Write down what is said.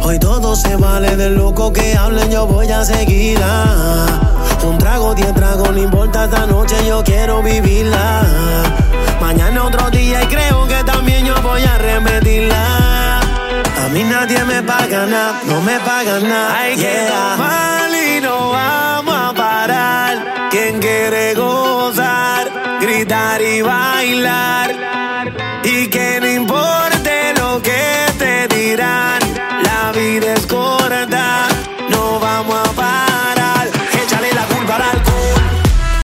Hoy todo se vale, de loco que hablen yo voy a seguirla. Un trago, 10 tragos, no importa, esta noche yo quiero vivirla. Mañana otro día y creo que también yo voy a repetirla. A mí nadie me paga nada, no me paga nada. Hay que tomar